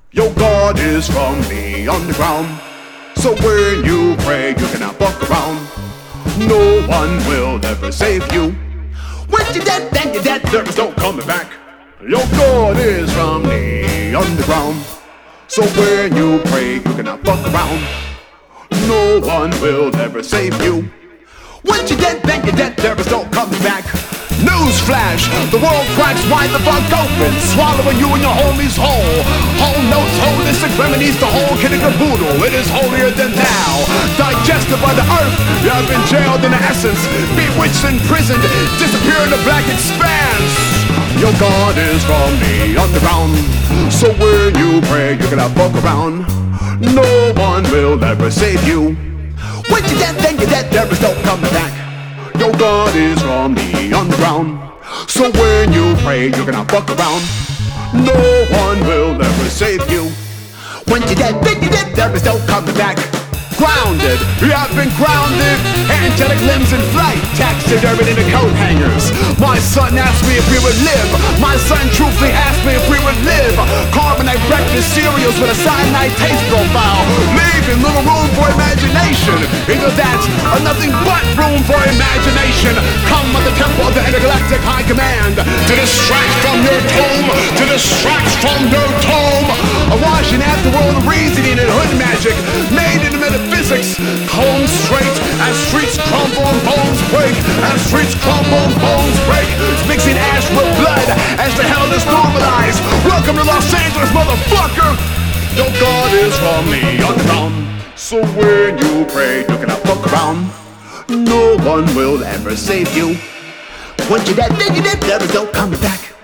Your God is from the underground. So when you pray, you cannot fuck around. No one will ever save you. When you're dead, then you're dead. There is no coming back. Your God is from the underground. So when you pray, you cannot fuck around. No one will ever save you. Once you're dead, then you're dead. There is no coming back. Newsflash, the world cracks wide the fuck open, swallowing you and your homies whole. Whole notes, holistic remedies, the whole kit and caboodle. It is holier than thou, digested by the earth. You have been jailed in the essence, bewitched, imprisoned, disappear in the black expanse. Your God is from the underground. So when you pray, you cannot fuck around. No one will ever save you. When you're dead, then you're dead. There is no coming back. Your God is from the underground. So when you pray, you're gonna fuck around. No one will ever save you. When you're dead, then you're dead. There is no coming back. Grounded, you have been grounded. Angelic limbs in flight, taxidermied in the coat hangers. My son asked me if we would live. My son truthfully asked me if we would live. Carbonite breakfast cereals with a cyanide taste profile, leaving little room for imagination. Either that or nothing but room for imagination. Come at the temple of the intergalactic high command to distract from your tomb, to distract from your tomb. A washing at the world of reasoning and hood magic, made in the metaphysics. Home straight as streets crumble and bones break. As streets crumble and bones break. Mixing ash with blood as the hell is normalized. Welcome to Los Angeles, motherfucker. Your God is from the underground. So when you pray, you cannot fuck around. No one will ever save you. Once you're dead, then you're dead. There is no coming back.